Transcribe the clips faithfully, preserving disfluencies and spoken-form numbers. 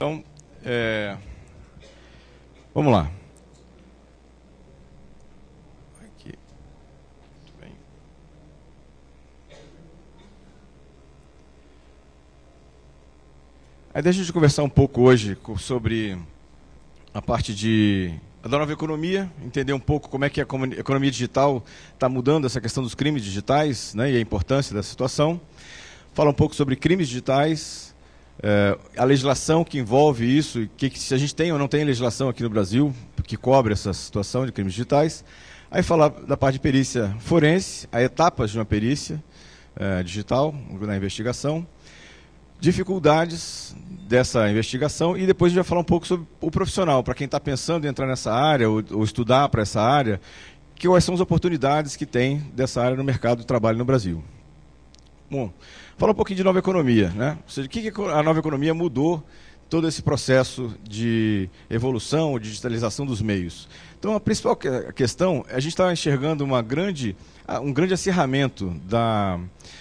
Então, é, vamos lá. Aqui. Muito bem. Aí deixa a gente conversar um pouco hoje sobre a parte de, da nova economia, entender um pouco como é que a economia digital está mudando essa questão dos crimes digitais, né, e a importância dessa situação. Falar um pouco sobre crimes digitais, é, a legislação que envolve isso, e que, se a gente tem ou não tem legislação aqui no Brasil que cobre essa situação de crimes digitais. Aí falar da parte de perícia forense, as etapas de uma perícia é, digital na investigação, dificuldades dessa investigação, e depois a gente vai falar um pouco sobre o profissional, para quem está pensando em entrar nessa área ou, ou estudar para essa área, que quais são as oportunidades que tem dessa área no mercado de trabalho no Brasil. Bom, falar um pouquinho de nova economia, né? Ou seja, o que a nova economia mudou todo esse processo de evolução, de digitalização dos meios. Então, a principal questão, a gente está enxergando uma grande, um grande acirramento da,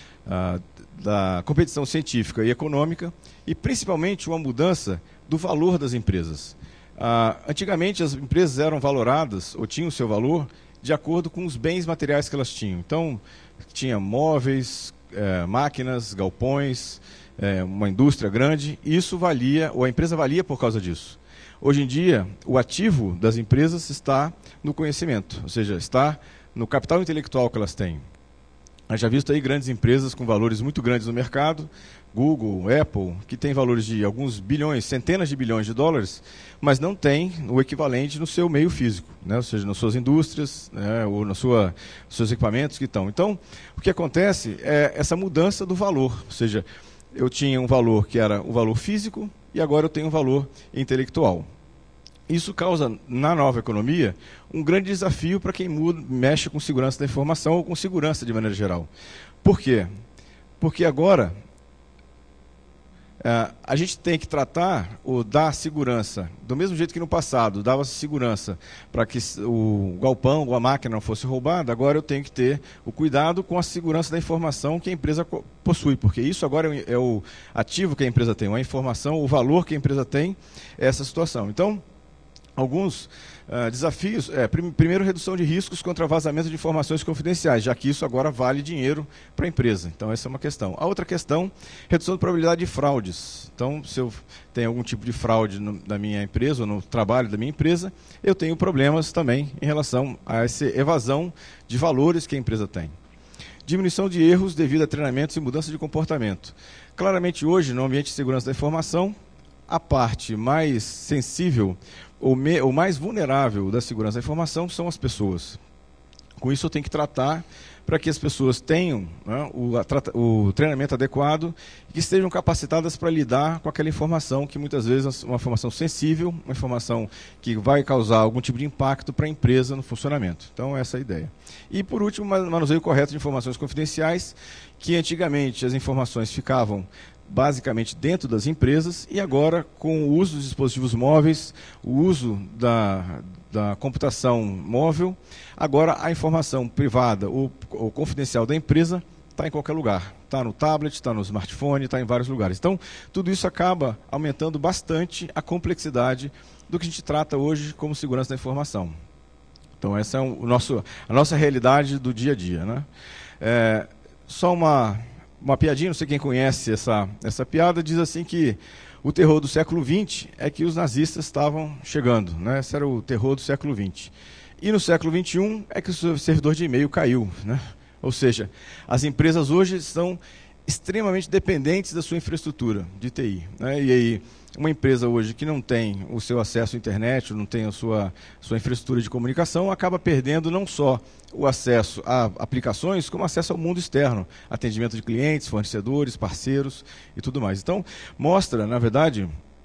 da competição científica e econômica, e principalmente uma mudança do valor das empresas. Antigamente, as empresas eram valoradas, ou tinham o seu valor, de acordo com os bens materiais que elas tinham. Então, tinha móveis, É, máquinas, galpões, é, uma indústria grande, e isso valia, ou a empresa valia por causa disso. Hoje em dia, o ativo das empresas está no conhecimento, ou seja, está no capital intelectual que elas têm. Eu já visto aí grandes empresas com valores muito grandes no mercado, Google, Apple, que tem valores de alguns bilhões, centenas de bilhões de dólares, mas não tem o equivalente no seu meio físico, né? Ou seja, nas suas indústrias, né? Ou nos sua, seus equipamentos que estão. Então, o que acontece é essa mudança do valor, ou seja, eu tinha um valor que era o valor físico e agora eu tenho um valor intelectual. Isso causa, na nova economia, um grande desafio para quem muda, mexe com segurança da informação ou com segurança de maneira geral. Por quê? Porque agora Uh, a gente tem que tratar ou dar segurança, do mesmo jeito que no passado dava segurança para que o galpão ou a máquina não fosse roubada, agora eu tenho que ter o cuidado com a segurança da informação que a empresa possui, porque isso agora é o ativo que a empresa tem, a informação, o valor que a empresa tem, é essa situação. Então, alguns uh, desafios, é, prim primeiro, redução de riscos contra vazamento de informações confidenciais, já que isso agora vale dinheiro para a empresa. Então, essa é uma questão. A outra questão, redução de probabilidade de fraudes. Então, se eu tenho algum tipo de fraude no, na minha empresa, ou no trabalho da minha empresa, eu tenho problemas também em relação a essa evasão de valores que a empresa tem. Diminuição de erros devido a treinamentos e mudança de comportamento. Claramente, hoje, no ambiente de segurança da informação, a parte mais sensível ou, me, ou mais vulnerável da segurança da informação são as pessoas. Com isso eu tenho que tratar para que as pessoas tenham, né, o, a, o treinamento adequado e que estejam capacitadas para lidar com aquela informação que muitas vezes é uma informação sensível, uma informação que vai causar algum tipo de impacto para a empresa no funcionamento. Então essa é a ideia. E por último, manuseio correto de informações confidenciais, que antigamente as informações ficavam basicamente dentro das empresas, e agora, com o uso dos dispositivos móveis, o uso da, da computação móvel, agora a informação privada ou, ou confidencial da empresa está em qualquer lugar. Está no tablet, está no smartphone, está em vários lugares. Então, tudo isso acaba aumentando bastante a complexidade do que a gente trata hoje como segurança da informação. Então, essa é o nosso, a nossa realidade do dia a dia, né? É, só uma... Uma piadinha, não sei quem conhece essa, essa piada, diz assim que o terror do século vinte é que os nazistas estavam chegando, né? Esse era o terror do século vinte. E no século vinte e um é que o servidor de e-mail caiu, né? Ou seja, as empresas hoje estão extremamente dependentes da sua infraestrutura de T I, né? E aí, uma empresa hoje que não tem o seu acesso à internet, não tem a sua, sua infraestrutura de comunicação, acaba perdendo não só o acesso a aplicações, como acesso ao mundo externo, atendimento de clientes, fornecedores, parceiros e tudo mais. Então, mostra, na verdade,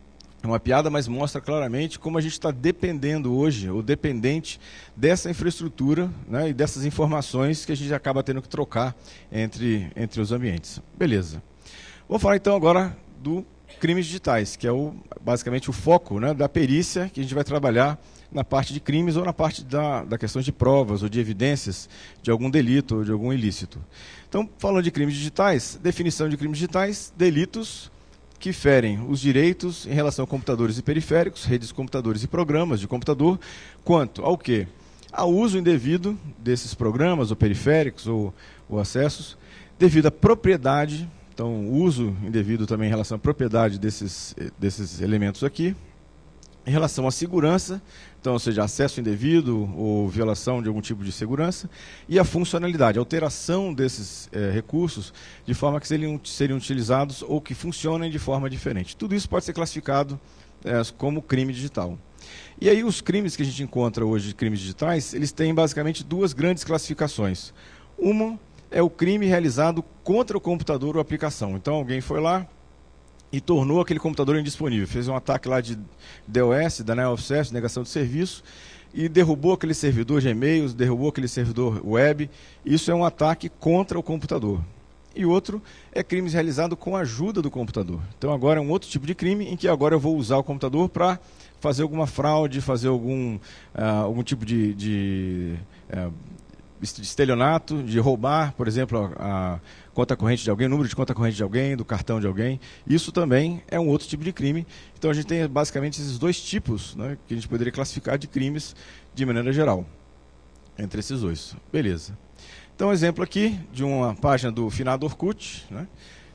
é uma piada, mas mostra claramente como a gente está dependendo hoje, ou dependente dessa infraestrutura, né, e dessas informações que a gente acaba tendo que trocar entre, entre os ambientes. Beleza. Vamos falar então agora do crimes digitais, que é o, basicamente o foco, né, da perícia que a gente vai trabalhar na parte de crimes ou na parte da, da questão de provas ou de evidências de algum delito ou de algum ilícito. Então, falando de crimes digitais, definição de crimes digitais, delitos que ferem os direitos em relação a computadores e periféricos, redes de computadores e programas de computador, quanto ao quê? Ao uso indevido desses programas ou periféricos ou, ou acessos, devido à propriedade, então uso indevido também em relação à propriedade desses, desses elementos aqui, em relação à segurança, então, ou seja, acesso indevido ou violação de algum tipo de segurança, e a funcionalidade, a alteração desses eh, recursos de forma que seriam, seriam utilizados ou que funcionem de forma diferente. Tudo isso pode ser classificado eh, como crime digital. E aí os crimes que a gente encontra hoje, crimes digitais, eles têm basicamente duas grandes classificações. Uma é o crime realizado contra o computador ou aplicação. Então alguém foi lá e tornou aquele computador indisponível. Fez um ataque lá de DOS, Denial of Service, negação de serviço, e derrubou aquele servidor de e-mails, derrubou aquele servidor web. Isso é um ataque contra o computador. E outro é crimes realizados com a ajuda do computador. Então agora é um outro tipo de crime em que agora eu vou usar o computador para fazer alguma fraude, fazer algum, uh, algum tipo de, de uh, estelionato, de roubar, por exemplo, a, a conta corrente de alguém, o número de conta corrente de alguém, do cartão de alguém. Isso também é um outro tipo de crime. Então a gente tem basicamente esses dois tipos, né, que a gente poderia classificar de crimes de maneira geral. Entre esses dois. Beleza. Então, exemplo aqui de uma página do finado Orkut, né,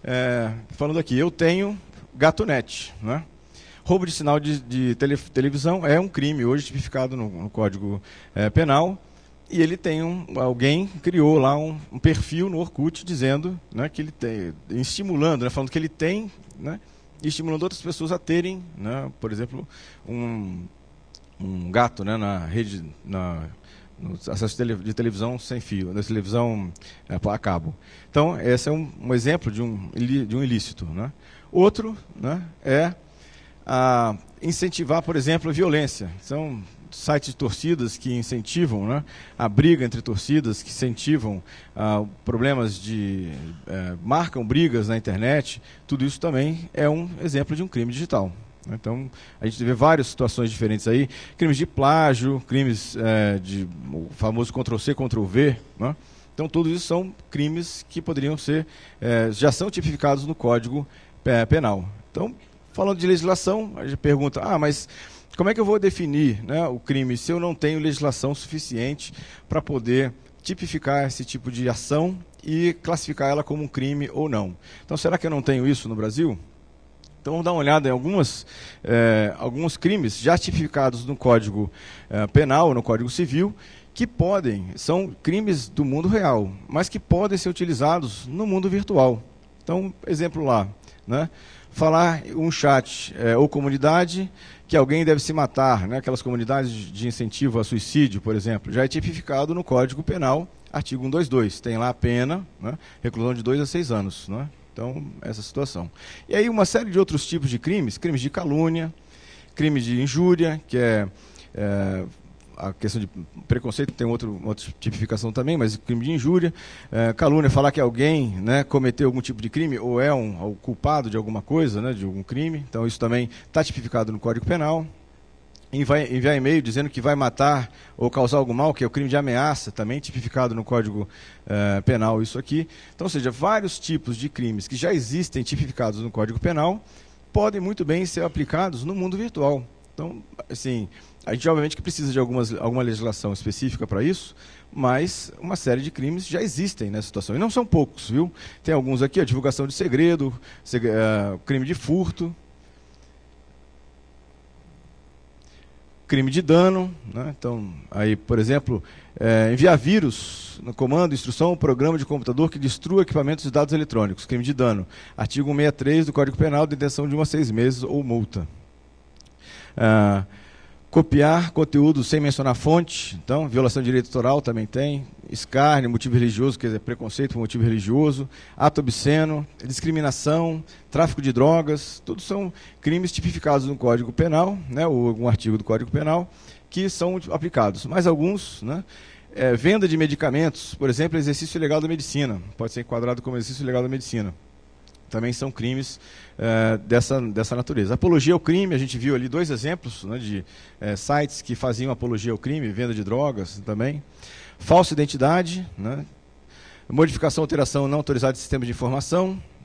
é, falando aqui, eu tenho Gatonet, né? Roubo de sinal de, de tele, televisão é um crime hoje tipificado no, no Código é, Penal. E ele tem um, alguém criou lá um, um perfil no Orkut dizendo, né, que ele tem, estimulando, né, falando que ele tem, né, e estimulando outras pessoas a terem, né, por exemplo, um, um gato, né, na rede, na, no acesso de, tele, de televisão sem fio, da televisão é, a cabo. Então, esse é um, um exemplo de um, de um ilícito, né. Outro, né, é a incentivar, por exemplo, a violência. São sites de torcidas que incentivam, né, a briga entre torcidas, que incentivam ah, problemas de... Eh, marcam brigas na internet. Tudo isso também é um exemplo de um crime digital. Então, a gente vê várias situações diferentes aí. Crimes de plágio, crimes eh, de... o famoso control C, control V, né? Então, todos isso são crimes que poderiam ser... Eh, já são tipificados no Código Penal. Então, falando de legislação, a gente pergunta, ah, mas como é que eu vou definir, né, o crime se eu não tenho legislação suficiente para poder tipificar esse tipo de ação e classificar ela como um crime ou não? Então, será que eu não tenho isso no Brasil? Então, vamos dar uma olhada em algumas, eh, alguns crimes já tipificados no Código eh, Penal, no Código Civil, que podem, são crimes do mundo real, mas que podem ser utilizados no mundo virtual. Então, exemplo lá, né? Falar um chat é, ou comunidade que alguém deve se matar, né? Aquelas comunidades de incentivo a suicídio, por exemplo, já é tipificado no Código Penal, artigo cento e vinte e dois. Tem lá a pena, né? Reclusão de dois a seis anos. Né? Então, essa situação. E aí uma série de outros tipos de crimes, crimes de calúnia, crime de injúria, que é... é a questão de preconceito tem outro, outra tipificação também, mas crime de injúria, é, calúnia, falar que alguém, né, cometeu algum tipo de crime ou é um, um culpado de alguma coisa, né, de algum crime, então isso também está tipificado no Código Penal. Enviar, enviar e-mail dizendo que vai matar ou causar algum mal, que é o crime de ameaça, também tipificado no Código é, Penal, isso aqui. Então, ou seja, vários tipos de crimes que já existem tipificados no Código Penal podem muito bem ser aplicados no mundo virtual. Então, assim... A gente, obviamente, que precisa de algumas, alguma legislação específica para isso, mas uma série de crimes já existem nessa situação. E não são poucos, viu? Tem alguns aqui, a divulgação de segredo, seg uh, crime de furto, crime de dano, né? Então, aí, por exemplo, é, enviar vírus no comando, instrução, programa de computador que destrua equipamentos de dados eletrônicos, crime de dano. Artigo cento e sessenta e três do Código Penal, detenção de um a seis meses ou multa. Uh, Copiar conteúdo sem mencionar fonte, então, violação de direito autoral também tem, escárnio, motivo religioso, quer dizer, preconceito por motivo religioso, ato obsceno, discriminação, tráfico de drogas, tudo são crimes tipificados no Código Penal, né, ou algum artigo do Código Penal, que são aplicados. Mas alguns, né, é, venda de medicamentos, por exemplo, exercício ilegal da medicina, pode ser enquadrado como exercício ilegal da medicina. Também são crimes é, dessa, dessa natureza. Apologia ao crime, a gente viu ali dois exemplos, né, de é, sites que faziam apologia ao crime, venda de drogas também. Falsa identidade, né, modificação, alteração não autorizada de sistemas de informação,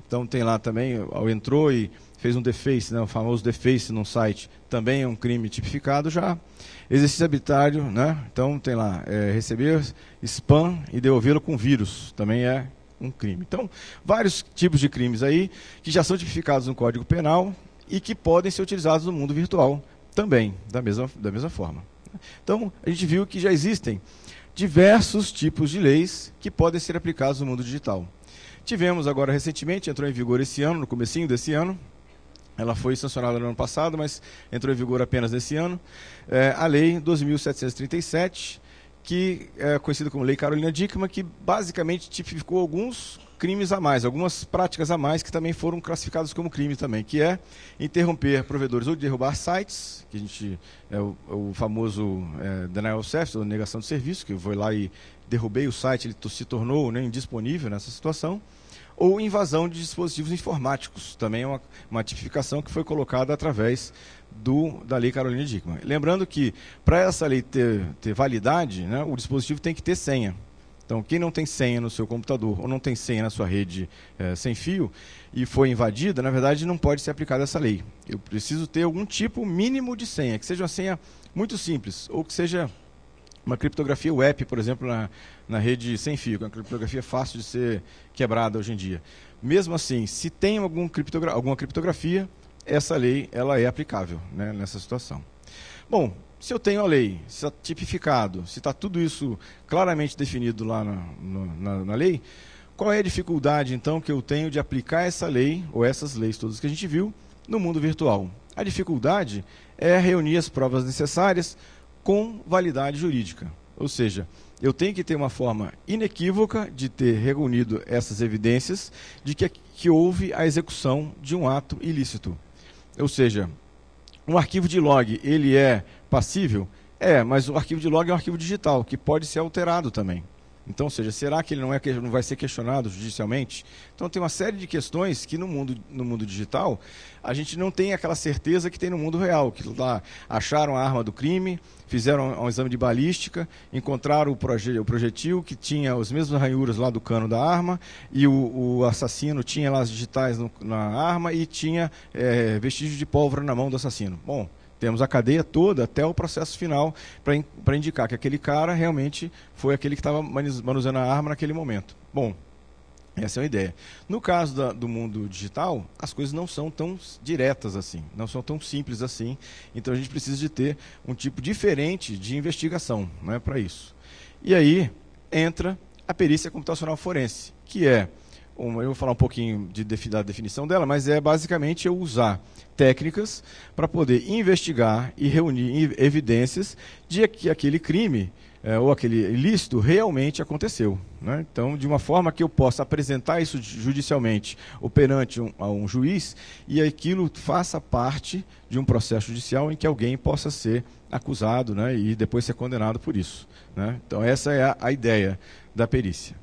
Então tem lá também, ao entrou e fez um deface, né, o famoso deface num site, também é um crime tipificado já. Exercício arbitrário, né? Então tem lá, é, receber spam e devolvê-lo com vírus, também é um crime. Então, vários tipos de crimes aí que já são tipificados no Código Penal e que podem ser utilizados no mundo virtual também, da mesma, da mesma forma. Então, a gente viu que já existem diversos tipos de leis que podem ser aplicados no mundo digital. Tivemos agora recentemente, entrou em vigor esse ano, no comecinho desse ano, ela foi sancionada no ano passado, mas entrou em vigor apenas nesse ano, é, a Lei doze mil setecentos e trinta e sete, que é conhecida como Lei Carolina Dickmann, que basicamente tipificou alguns crimes a mais, algumas práticas a mais que também foram classificadas como crime também, que é interromper provedores ou derrubar sites, que a gente é o, o famoso é, denial of service, ou negação de serviço, que eu vou lá e derrubei o site, ele se tornou, né, indisponível nessa situação, ou invasão de dispositivos informáticos, também é uma, uma tipificação que foi colocada através do, da Lei Carolina Dickmann. Lembrando que, para essa lei ter, ter validade, né, o dispositivo tem que ter senha. Então, quem não tem senha no seu computador ou não tem senha na sua rede é, sem fio e foi invadida, na verdade, não pode ser aplicada essa lei. Eu preciso ter algum tipo mínimo de senha, que seja uma senha muito simples, ou que seja uma criptografia web, por exemplo, na, na rede sem fio, que é uma criptografia fácil de ser quebrada hoje em dia. Mesmo assim, se tem algum criptogra alguma criptografia, essa lei ela é aplicável, né, nessa situação. Bom, se eu tenho a lei, se está tipificado, se está tudo isso claramente definido lá na, na, na lei, qual é a dificuldade, então, que eu tenho de aplicar essa lei, ou essas leis todas que a gente viu, no mundo virtual? A dificuldade é reunir as provas necessárias com validade jurídica. Ou seja, eu tenho que ter uma forma inequívoca de ter reunido essas evidências de que, que houve a execução de um ato ilícito. Ou seja, um arquivo de log, ele é passível? É, mas o arquivo de log é um arquivo digital, que pode ser alterado também. Então, ou seja, será que ele não, é, não vai ser questionado judicialmente? Então, tem uma série de questões que no mundo, no mundo digital a gente não tem aquela certeza que tem no mundo real. Que lá acharam a arma do crime, fizeram um, um exame de balística, encontraram o, proje, o projetil que tinha as mesmas ranhuras lá do cano da arma e o, o assassino tinha lá as digitais no, na arma e tinha é, vestígio de pólvora na mão do assassino. Bom, temos a cadeia toda até o processo final para indicar que aquele cara realmente foi aquele que estava manuseando a arma naquele momento. Bom, essa é uma ideia. No caso da, do mundo digital, as coisas não são tão diretas assim, não são tão simples assim, então a gente precisa de ter um tipo diferente de investigação, né, para isso. E aí entra a perícia computacional forense, que é, uma, eu vou falar um pouquinho de, da definição dela, mas é basicamente eu usar técnicas para poder investigar e reunir evidências de que aquele crime é, ou aquele ilícito realmente aconteceu, né? Então, de uma forma que eu possa apresentar isso judicialmente ou perante um, a um juiz e aquilo faça parte de um processo judicial em que alguém possa ser acusado, né, e depois ser condenado por isso, né? Então, essa é a, a ideia da perícia.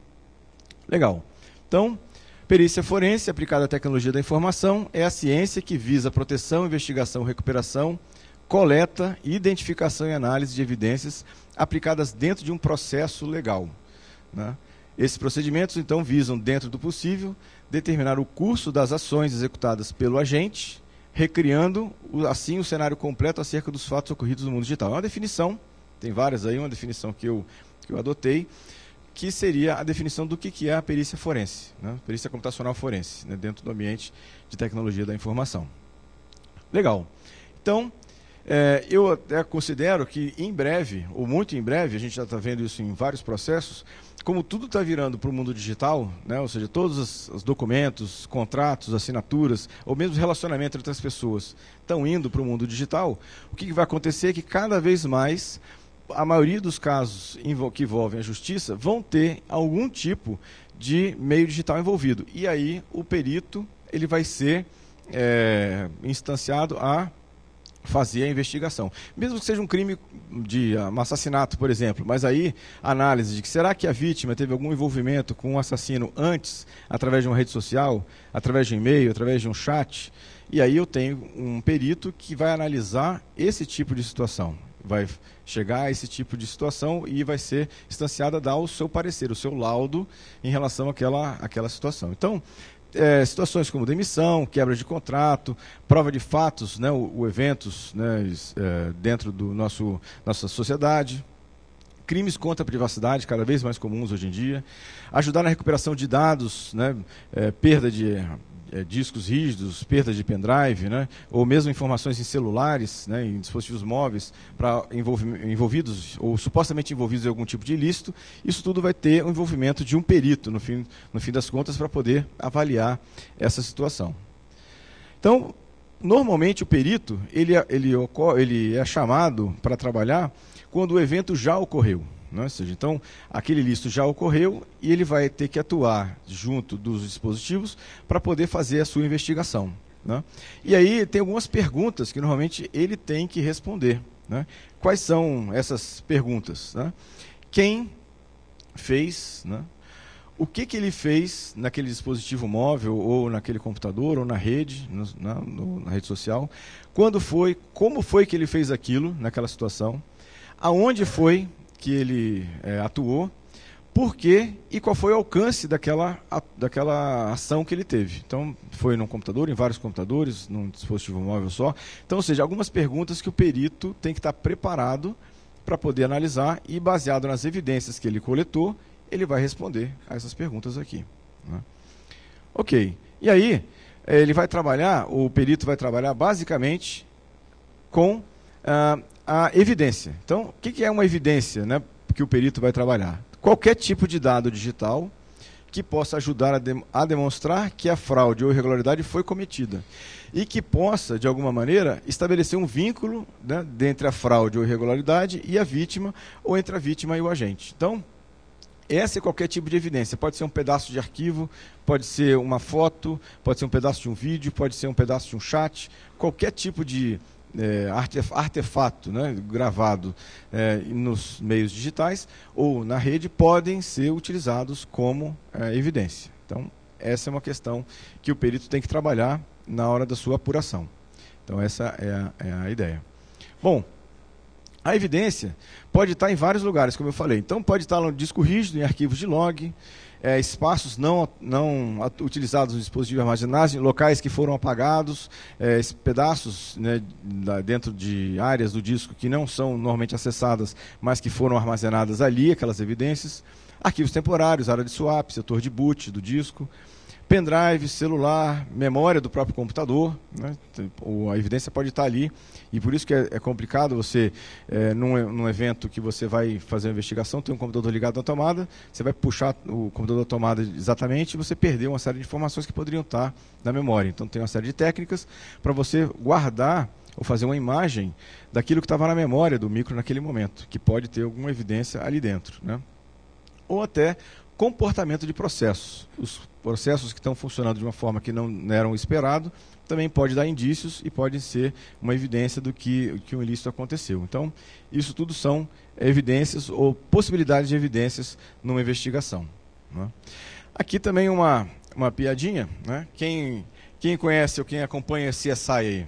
Legal. Então, perícia forense aplicada à tecnologia da informação é a ciência que visa a proteção, investigação, recuperação, coleta, identificação e análise de evidências aplicadas dentro de um processo legal, né? Esses procedimentos, então, visam, dentro do possível, determinar o curso das ações executadas pelo agente, recriando, assim, o cenário completo acerca dos fatos ocorridos no mundo digital. É uma definição, tem várias aí, uma definição que eu, que eu adotei, que seria a definição do que, que é a perícia forense, né? Perícia computacional forense, né, dentro do ambiente de tecnologia da informação. Legal. Então, é, eu até considero que em breve, ou muito em breve, a gente já está vendo isso em vários processos, como tudo está virando para o mundo digital, né, ou seja, todos os, os documentos, contratos, assinaturas, ou mesmo relacionamento entre as pessoas estão indo para o mundo digital, o que, que vai acontecer é que cada vez mais a maioria dos casos que envolvem a justiça vão ter algum tipo de meio digital envolvido. E aí o perito ele vai ser é, instanciado a fazer a investigação. Mesmo que seja um crime de um assassinato, por exemplo, mas aí a análise de que será que a vítima teve algum envolvimento com o assassino antes, através de uma rede social, através de um e-mail, através de um chat, e aí eu tenho um perito que vai analisar esse tipo de situação. Vai chegar a esse tipo de situação e vai ser instanciado a dar o seu parecer, o seu laudo em relação àquela, àquela situação. Então, é, situações como demissão, quebra de contrato, prova de fatos, né, o, o eventos, né, é, dentro do nosso nossa sociedade, crimes contra a privacidade, cada vez mais comuns hoje em dia, ajudar na recuperação de dados, né, é, perda de é, discos rígidos, perda de pendrive, né, ou mesmo informações em celulares, né, em dispositivos móveis, para envolvidos ou supostamente envolvidos em algum tipo de ilícito. Isso tudo vai ter o envolvimento de um perito, no fim, no fim das contas, para poder avaliar essa situação. Então, normalmente o perito ele, ele, ocorre, ele é chamado para trabalhar quando o evento já ocorreu. Né? Ou seja, então, aquele ilícito já ocorreu e ele vai ter que atuar junto dos dispositivos para poder fazer a sua investigação. Né? E aí tem algumas perguntas que normalmente ele tem que responder. Né? Quais são essas perguntas? Né? Quem fez, né? O que, que ele fez naquele dispositivo móvel, ou naquele computador, ou na rede, no, na, no, na rede social? Quando foi, como foi que ele fez aquilo, naquela situação? Aonde foi que ele é, atuou, por quê e qual foi o alcance daquela, a, daquela ação que ele teve. Então, foi num computador, em vários computadores, num dispositivo móvel só. Então, ou seja, algumas perguntas que o perito tem que estar preparado para poder analisar e, baseado nas evidências que ele coletou, ele vai responder a essas perguntas aqui. Né? Ok. E aí, ele vai trabalhar, o perito vai trabalhar basicamente com ah, a evidência. Então, o que é uma evidência, né, que o perito vai trabalhar? Qualquer tipo de dado digital que possa ajudar a, de, a demonstrar que a fraude ou irregularidade foi cometida e que possa, de alguma maneira, estabelecer um vínculo, né, entre a fraude ou irregularidade e a vítima, ou entre a vítima e o agente. Então, essa é qualquer tipo de evidência. Pode ser um pedaço de arquivo, pode ser uma foto, pode ser um pedaço de um vídeo, pode ser um pedaço de um chat, qualquer tipo de É, artefato, né, gravado é, nos meios digitais ou na rede, podem ser utilizados como é, evidência. Então, essa é uma questão que o perito tem que trabalhar na hora da sua apuração. Então, essa é a, é a ideia. Bom, a evidência pode estar em vários lugares, como eu falei. Então, pode estar no disco rígido, em arquivos de log, É, espaços não, não utilizados no dispositivo de armazenagem, locais que foram apagados, é, pedaços, né, da, dentro de áreas do disco que não são normalmente acessadas, mas que foram armazenadas ali, aquelas evidências, arquivos temporários, área de swap, setor de boot do disco, pendrive, celular, memória do próprio computador, né? A evidência pode estar ali, e por isso que é, é complicado você, é, num, num evento que você vai fazer uma investigação, tem um computador ligado à tomada, você vai puxar o computador da tomada exatamente e você perdeu uma série de informações que poderiam estar na memória. Então tem uma série de técnicas para você guardar ou fazer uma imagem daquilo que estava na memória do micro naquele momento, que pode ter alguma evidência ali dentro, né? Ou até comportamento de processos. Os processos que estão funcionando de uma forma que não eram esperado, também pode dar indícios e pode ser uma evidência do que, que um ilícito aconteceu. Então, isso tudo são evidências ou possibilidades de evidências numa investigação. Né? Aqui também uma, uma piadinha. Né? Quem, quem conhece ou quem acompanha C S I aí?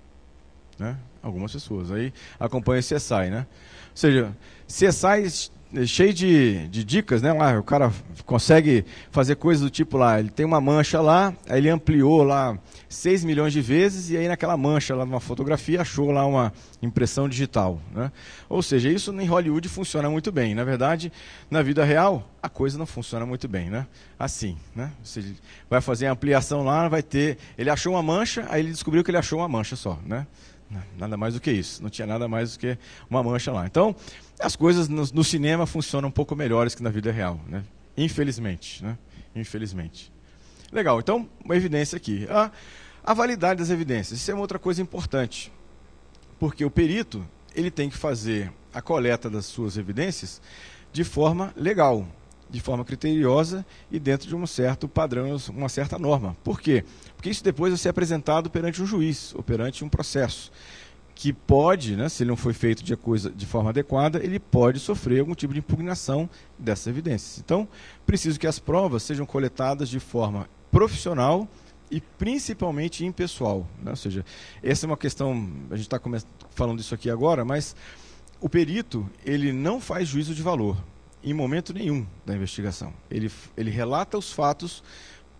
Né? Algumas pessoas aí acompanham C S I. Né? Ou seja, C S I cheio de, de dicas, né? Lá, o cara consegue fazer coisas do tipo lá, ele tem uma mancha lá, aí ele ampliou lá seis milhões de vezes e aí naquela mancha lá numa fotografia achou lá uma impressão digital, né? Ou seja, isso em Hollywood funciona muito bem. Na verdade, na vida real, a coisa não funciona muito bem, né? Assim, né? Você vai fazer a ampliação lá, vai ter, ele achou uma mancha, aí ele descobriu que ele achou uma mancha só, né? Nada mais do que isso, não tinha nada mais do que uma mancha lá. Então, as coisas no, no cinema funcionam um pouco melhores que na vida real, né? Infelizmente, né? Infelizmente. Legal, então, uma evidência aqui. A, a validade das evidências, isso é uma outra coisa importante, porque o perito, ele tem que fazer a coleta das suas evidências de forma legal, de forma criteriosa e dentro de um certo padrão, uma certa norma. Por quê? Porque isso depois vai ser apresentado perante um juiz, ou perante um processo, que pode, né, se ele não foi feito de, coisa, de forma adequada, ele pode sofrer algum tipo de impugnação dessas evidências. Então, preciso que as provas sejam coletadas de forma profissional e principalmente impessoal. Né? Ou seja, essa é uma questão, a gente está falando disso aqui agora, mas o perito, ele não faz juízo de valor em momento nenhum da investigação. Ele, ele relata os fatos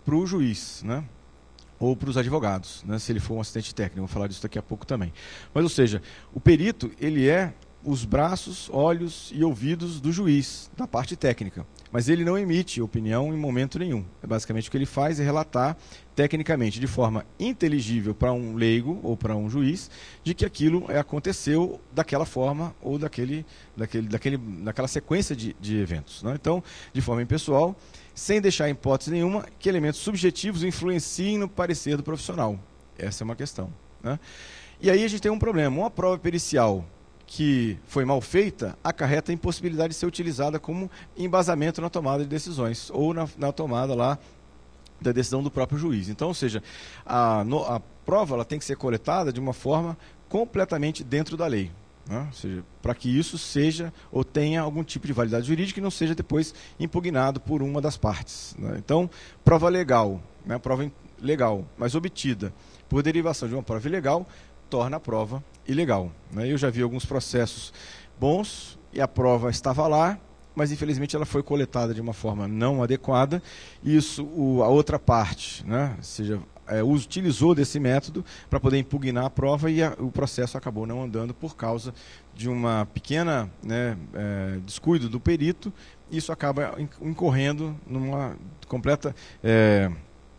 para o juiz, né? Ou para os advogados, né? Se ele for um assistente técnico. Eu vou falar disso daqui a pouco também. Mas, ou seja, o perito, ele é os braços, olhos e ouvidos do juiz, da parte técnica. Mas ele não emite opinião em momento nenhum. É basicamente o que ele faz é relatar tecnicamente, de forma inteligível para um leigo ou para um juiz, de que aquilo aconteceu daquela forma ou daquele, daquele, daquele, daquela sequência de, de eventos, né? Então, de forma impessoal, sem deixar em hipótese nenhuma que elementos subjetivos influenciem no parecer do profissional. Essa é uma questão, né? E aí a gente tem um problema. Uma prova pericial que foi mal feita acarreta a impossibilidade de ser utilizada como embasamento na tomada de decisões ou na, na tomada lá da decisão do próprio juiz. Então, ou seja, a, no, a prova ela tem que ser coletada de uma forma completamente dentro da lei, né? Ou seja, para que isso seja ou tenha algum tipo de validade jurídica e não seja depois impugnado por uma das partes, né? Então, prova legal, né? Prova legal, mas obtida por derivação de uma prova ilegal, torna a prova ilegal, né? Eu já vi alguns processos bons e a prova estava lá, mas infelizmente ela foi coletada de uma forma não adequada. Isso, o, a outra parte, né? Ou seja, é, utilizou desse método para poder impugnar a prova e a, o processo acabou não andando por causa de uma pequena, né, é, descuido do perito. E isso acaba incorrendo numa completa é,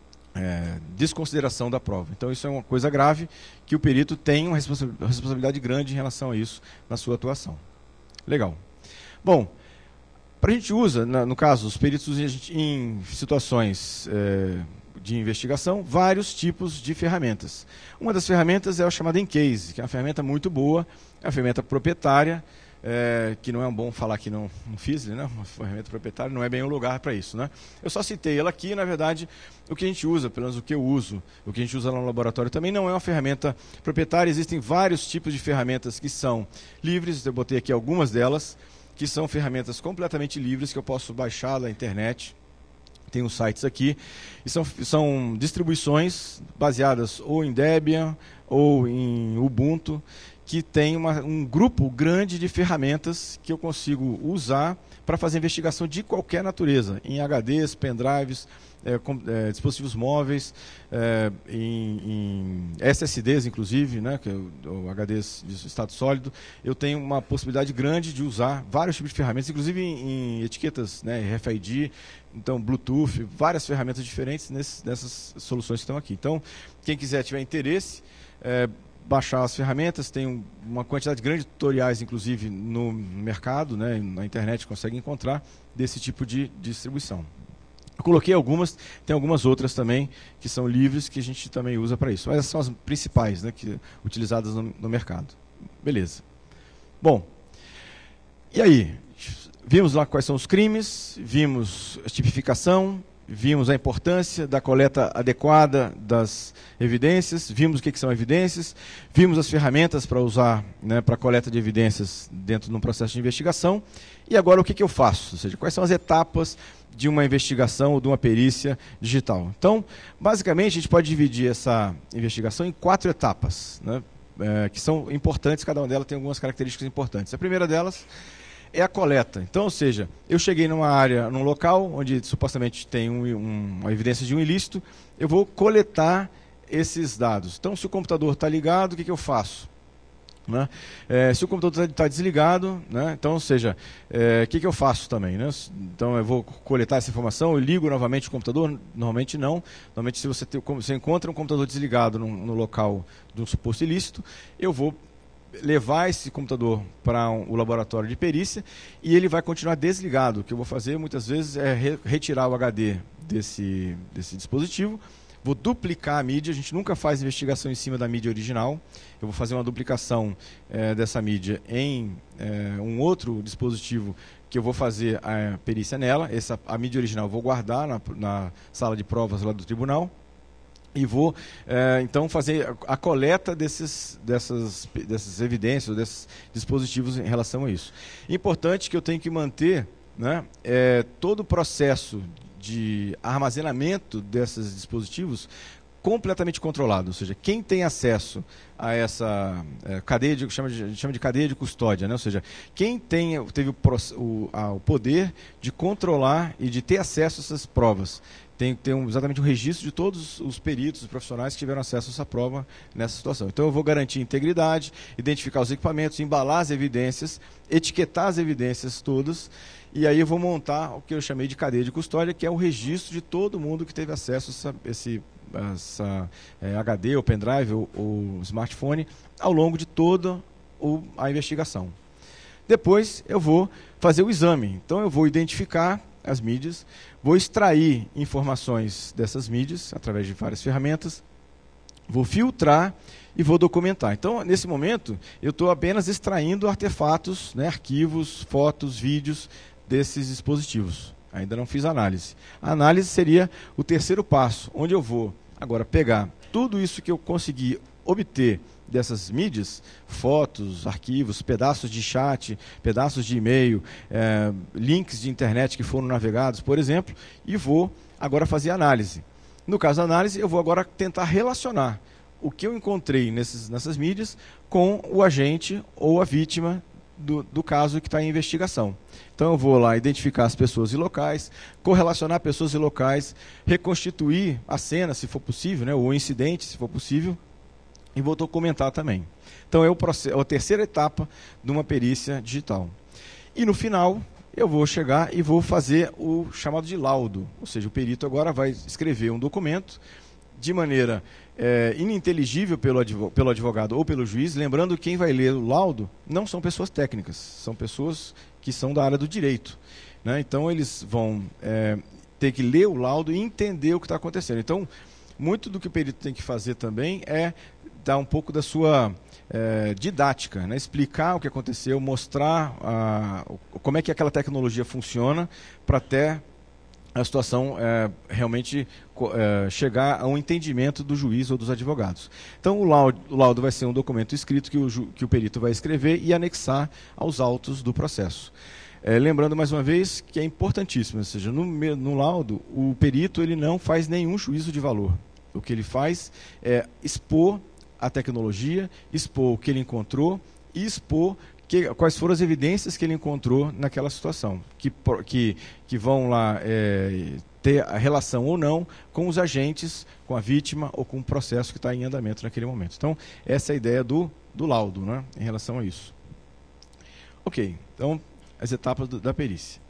é, desconsideração da prova. Então isso é uma coisa grave que o perito tem uma responsabilidade grande em relação a isso na sua atuação. Legal. Bom, para a gente usa, na, no caso, os peritos em situações é, de investigação, vários tipos de ferramentas. Uma das ferramentas é a chamada Encase, que é uma ferramenta muito boa, é uma ferramenta proprietária, é, que não é bom falar que não, não fiz, né? Uma ferramenta proprietária não é bem o lugar para isso, né? Eu só citei ela aqui, na verdade, o que a gente usa, pelo menos o que eu uso, o que a gente usa lá no laboratório também não é uma ferramenta proprietária. Existem vários tipos de ferramentas que são livres, eu botei aqui algumas delas, que são ferramentas completamente livres que eu posso baixar da internet. Tem uns sites aqui, e são, são distribuições baseadas ou em Debian ou em Ubuntu, que tem uma, um grupo grande de ferramentas que eu consigo usar para fazer investigação de qualquer natureza, em H Ds, pendrives, é, com, é, dispositivos móveis, é, em, em S S Ds, inclusive, né, que é o, o H Ds de estado sólido. Eu tenho uma possibilidade grande de usar vários tipos de ferramentas, inclusive em, em etiquetas, né, R F I D, então Bluetooth, várias ferramentas diferentes nesse, nessas soluções que estão aqui. Então, quem quiser, tiver interesse, é, baixar as ferramentas, tem uma quantidade grande de tutoriais, inclusive, no mercado, né, na internet, consegue encontrar desse tipo de distribuição. Eu coloquei algumas, tem algumas outras também que são livres, que a gente também usa para isso. Mas essas são as principais, né, que, utilizadas no, no mercado. Beleza. Bom, e aí? Vimos lá quais são os crimes, vimos a tipificação, vimos a importância da coleta adequada das evidências, vimos o que, que são evidências, vimos as ferramentas para usar, né, para a coleta de evidências dentro de um processo de investigação. E agora o que, que eu faço? Ou seja, quais são as etapas de uma investigação ou de uma perícia digital? Então, basicamente, a gente pode dividir essa investigação em quatro etapas, né, é, que são importantes, cada uma delas tem algumas características importantes. A primeira delas é a coleta. Então, ou seja, eu cheguei numa área, num local onde supostamente tem um, um, uma evidência de um ilícito, eu vou coletar esses dados. Então, se o computador está ligado, o que, que eu faço? Né? É, se o computador está desligado, né? Então, ou seja, é, o que, que eu faço também? Né? Então, eu vou coletar essa informação, eu ligo novamente o computador? Normalmente não. Normalmente, se você, tem, você encontra um computador desligado no, no local de um suposto ilícito, eu vou levar esse computador para um, o laboratório de perícia e ele vai continuar desligado. O que eu vou fazer muitas vezes é re, retirar o H D desse, desse dispositivo, vou duplicar a mídia. A gente nunca faz investigação em cima da mídia original. Eu vou fazer uma duplicação é, dessa mídia em é, um outro dispositivo que eu vou fazer a perícia nela. Essa, a mídia original eu vou guardar na, na sala de provas lá do tribunal. E vou, é, então, fazer a, a coleta desses, dessas, dessas evidências, desses dispositivos em relação a isso. Importante que eu tenho que manter, né, é, todo o processo de armazenamento desses dispositivos completamente controlado, ou seja, quem tem acesso a essa é, cadeia de, chama de, a gente chama de cadeia de custódia, né? Ou seja, quem tem, teve o, o, a, o poder de controlar e de ter acesso a essas provas. Tem que ter um, exatamente um registro de todos os peritos, os profissionais que tiveram acesso a essa prova nessa situação. Então eu vou garantir integridade, identificar os equipamentos, embalar as evidências, etiquetar as evidências todas, e aí eu vou montar o que eu chamei de cadeia de custódia, que é o registro de todo mundo que teve acesso a essa, esse essa, é, H D, ou pendrive, ou, ou smartphone, ao longo de toda o, a investigação. Depois eu vou fazer o exame. Então eu vou identificar as mídias, vou extrair informações dessas mídias através de várias ferramentas, vou filtrar e vou documentar. Então, nesse momento, eu estou apenas extraindo artefatos, né, arquivos, fotos, vídeos desses dispositivos. Ainda não fiz análise. A análise seria o terceiro passo, onde eu vou agora pegar tudo isso que eu consegui obter dessas mídias, fotos, arquivos, pedaços de chat, pedaços de e-mail, é, links de internet que foram navegados, por exemplo, e vou agora fazer análise. No caso da análise, eu vou agora tentar relacionar o que eu encontrei nesses, nessas mídias com o agente ou a vítima do, do caso que está em investigação. Então eu vou lá identificar as pessoas e locais, correlacionar pessoas e locais, reconstituir a cena, se for possível, né, ou o incidente, se for possível, e vou documentar também. Então é, o processo, é a terceira etapa de uma perícia digital. E no final, eu vou chegar e vou fazer o chamado de laudo, ou seja, o perito agora vai escrever um documento de maneira é, ininteligível pelo advogado, pelo advogado ou pelo juiz, lembrando que quem vai ler o laudo não são pessoas técnicas, são pessoas que são da área do direito, né? Então eles vão é, ter que ler o laudo e entender o que está acontecendo. Então, muito do que o perito tem que fazer também é dar um pouco da sua é, didática, né? Explicar o que aconteceu, mostrar a, como é que aquela tecnologia funciona para até a situação é, realmente é, chegar a um entendimento do juiz ou dos advogados. Então o laudo, o laudo vai ser um documento escrito que o, ju, que o perito vai escrever e anexar aos autos do processo. É, lembrando mais uma vez que é importantíssimo, ou seja, no, no laudo o perito ele não faz nenhum juízo de valor. O que ele faz é expor a tecnologia, expor o que ele encontrou e expor que, quais foram as evidências que ele encontrou naquela situação, que, que, que vão lá é, ter a relação ou não com os agentes, com a vítima ou com o processo que está em andamento naquele momento. Então, essa é a ideia do, do laudo, né, em relação a isso. Ok, então, as etapas do, da perícia.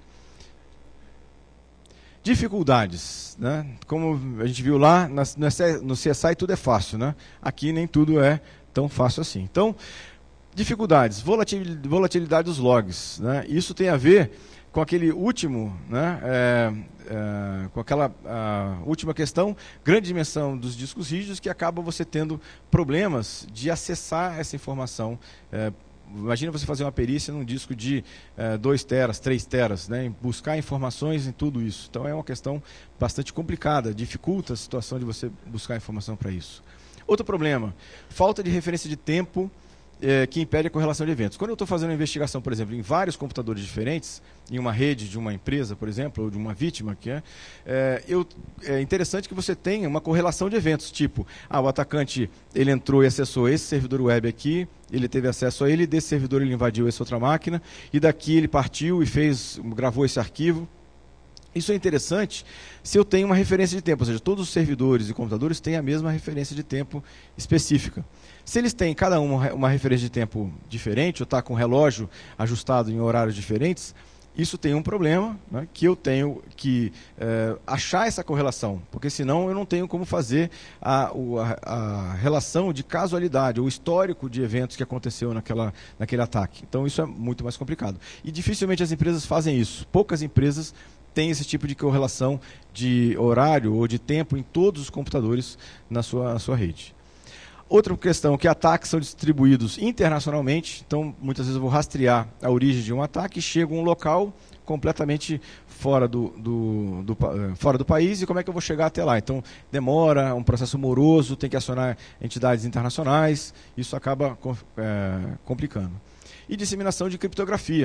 Dificuldades, né? Como a gente viu lá, no C S I tudo é fácil, né? Aqui nem tudo é tão fácil assim. Então, dificuldades, volatilidade dos logs, né? Isso tem a ver com aquele último, né? é, é, com aquela última questão, grande dimensão dos discos rígidos, que acaba você tendo problemas de acessar essa informação. É, imagina você fazer uma perícia num disco de dois teras, três teras, né? Buscar informações em tudo isso. Então é uma questão bastante complicada, dificulta a situação de você buscar informação para isso. Outro problema, falta de referência de tempo é, que impede a correlação de eventos. Quando eu estou fazendo uma investigação, por exemplo, em vários computadores diferentes, em uma rede de uma empresa, por exemplo, ou de uma vítima, que é, é, eu, é interessante que você tenha uma correlação de eventos, tipo, ah, o atacante ele entrou e acessou esse servidor web aqui, ele teve acesso a ele, desse servidor ele invadiu essa outra máquina, e daqui ele partiu e fez, gravou esse arquivo. Isso é interessante se eu tenho uma referência de tempo, ou seja, todos os servidores e computadores têm a mesma referência de tempo específica. Se eles têm cada um uma referência de tempo diferente, ou está com o relógio ajustado em horários diferentes, isso tem um problema, né, que eu tenho que é, achar essa correlação, porque senão eu não tenho como fazer a, a, a relação de casualidade, o histórico de eventos que aconteceu naquela, naquele ataque. Então isso é muito mais complicado. E dificilmente as empresas fazem isso. Poucas empresas têm esse tipo de correlação de horário ou de tempo em todos os computadores na sua, na sua rede. Outra questão, que ataques são distribuídos internacionalmente, então muitas vezes eu vou rastrear a origem de um ataque e chego a um local completamente fora do, do, do, fora do país, e como é que eu vou chegar até lá? Então demora, é um processo moroso, tem que acionar entidades internacionais, isso acaba é, complicando. E disseminação de criptografia.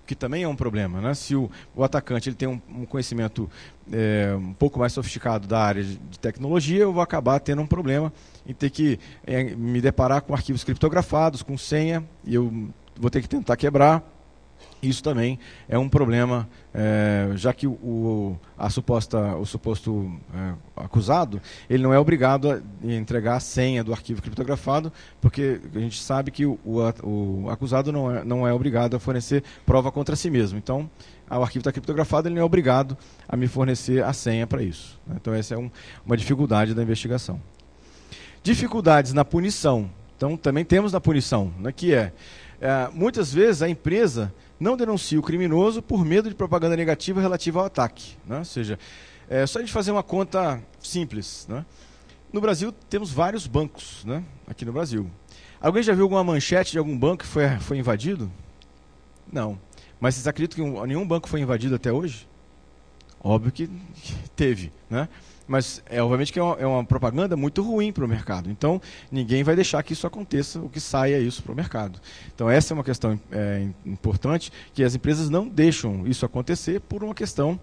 que também é um problema, né? Se o, o atacante ele tem um, um conhecimento é, um pouco mais sofisticado da área de, de tecnologia, eu vou acabar tendo um problema em ter que é, me deparar com arquivos criptografados, com senha, e eu vou ter que tentar quebrar. Isso também é um problema, é, já que o, o, a suposta, o suposto é, acusado, ele não é obrigado a entregar a senha do arquivo criptografado, porque a gente sabe que o, o, o acusado não é, não é obrigado a fornecer prova contra si mesmo. Então, o arquivo está criptografado, ele não é obrigado a me fornecer a senha para isso. Então, essa é um, uma dificuldade da investigação. Dificuldades na punição. Então, também temos na punição, né, que é, é, muitas vezes a empresa não denuncia o criminoso por medo de propaganda negativa relativa ao ataque, né? Ou seja, é só a gente fazer uma conta simples, né? No Brasil temos vários bancos, né? Aqui no Brasil. Alguém já viu alguma manchete de algum banco que foi, foi invadido? Não. Mas vocês acreditam que nenhum banco foi invadido até hoje? Óbvio que teve, né? Mas é obviamente que é uma, é uma propaganda muito ruim para o mercado. Então, ninguém vai deixar que isso aconteça, ou que saia isso para o mercado. Então, essa é uma questão é, importante, que as empresas não deixam isso acontecer por uma questão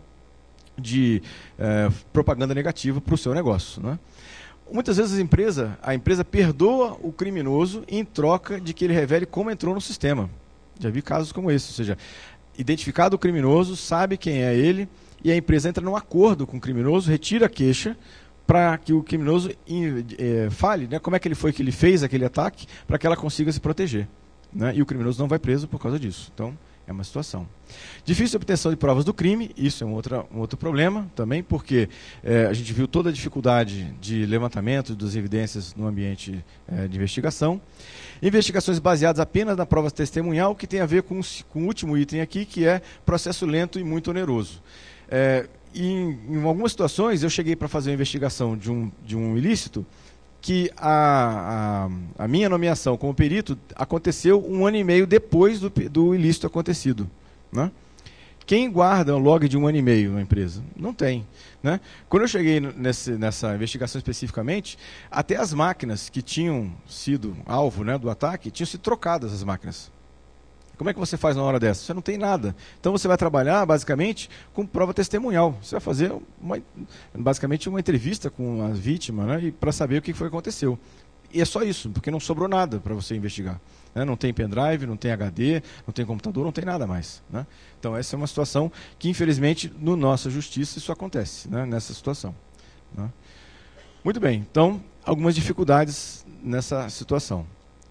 de é, propaganda negativa para o seu negócio, né? Muitas vezes a empresa, a empresa perdoa o criminoso em troca de que ele revele como entrou no sistema. Já vi casos como esse, ou seja, identificado o criminoso, sabe quem é ele, e a empresa entra num acordo com o criminoso, retira a queixa, para que o criminoso é, fale, né, como é que ele foi que ele fez aquele ataque, para que ela consiga se proteger, né, e o criminoso não vai preso por causa disso. Então, é uma situação. Difícil obtenção de provas do crime, isso é um outro, um outro problema também, porque é, a gente viu toda a dificuldade de levantamento das evidências no ambiente é, de investigação. Investigações baseadas apenas na prova testemunhal, que tem a ver com, com o último item aqui, que é processo lento e muito oneroso. É, em, em algumas situações, eu cheguei para fazer uma investigação de um, de um ilícito que a, a, a minha nomeação como perito aconteceu um ano e meio depois do, do ilícito acontecido, né? Quem guarda o log de um ano e meio na empresa? Não tem, né? Quando eu cheguei nesse, nessa investigação especificamente, até as máquinas que tinham sido alvo, né, do ataque, tinham sido trocadas as máquinas. Como é que você faz na hora dessa? Você não tem nada. Então você vai trabalhar basicamente com prova testemunhal. Você vai fazer uma, basicamente uma entrevista com a vítima, né, e para saber o que foi que aconteceu. E é só isso, porque não sobrou nada para você investigar, né? Não tem pendrive, não tem H D, não tem computador, não tem nada mais, né? Então essa é uma situação que, infelizmente, no nossa justiça isso acontece, né, nessa situação, né? Muito bem, então algumas dificuldades nessa situação.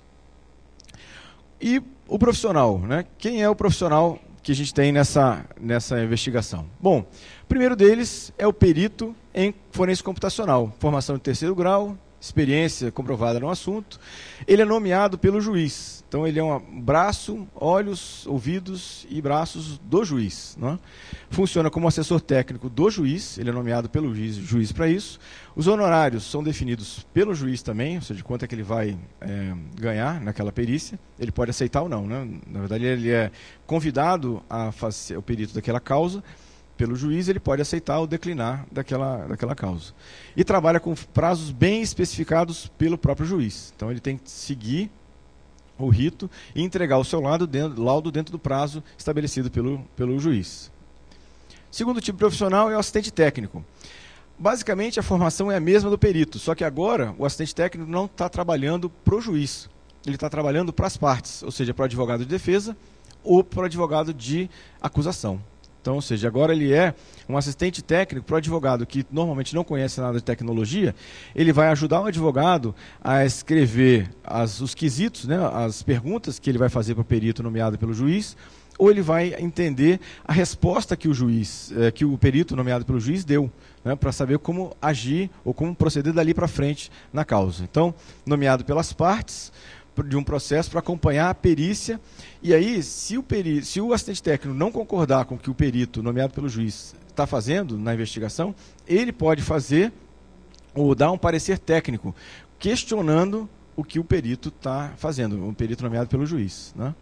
E o profissional, né? Quem é o profissional que a gente tem nessa, nessa investigação? Bom, o primeiro deles é o perito em forense computacional, formação de terceiro grau, experiência comprovada no assunto. Ele é nomeado pelo juiz. Então, ele é um braço, olhos, ouvidos e braços do juiz, né? Funciona como assessor técnico do juiz, ele é nomeado pelo juiz, juiz para isso. Os honorários são definidos pelo juiz também, ou seja, quanto é que ele vai é, ganhar naquela perícia. Ele pode aceitar ou não, né? Na verdade, ele é convidado a fazer o perito daquela causa pelo juiz, ele pode aceitar ou declinar daquela, daquela causa. E trabalha com prazos bem especificados pelo próprio juiz. Então, ele tem que seguir o rito e entregar o seu laudo dentro, laudo dentro do prazo estabelecido pelo, pelo juiz. Segundo tipo profissional é o assistente técnico. Basicamente, a formação é a mesma do perito, só que agora o assistente técnico não está trabalhando para o juiz. Ele está trabalhando para as partes, ou seja, para o advogado de defesa ou para o advogado de acusação. Então, ou seja, agora ele é um assistente técnico para o advogado que normalmente não conhece nada de tecnologia. Ele vai ajudar o advogado a escrever as, os quesitos, né, as perguntas que ele vai fazer para o perito nomeado pelo juiz, ou ele vai entender a resposta que o juiz, eh, que o perito nomeado pelo juiz deu, né, para saber como agir ou como proceder dali para frente na causa. Então, nomeado pelas partes de um processo para acompanhar a perícia. E aí, se o, peri... se o assistente técnico não concordar com o que o perito, nomeado pelo juiz, está fazendo na investigação, ele pode fazer ou dar um parecer técnico, questionando o que o perito está fazendo, o perito nomeado pelo juiz, né?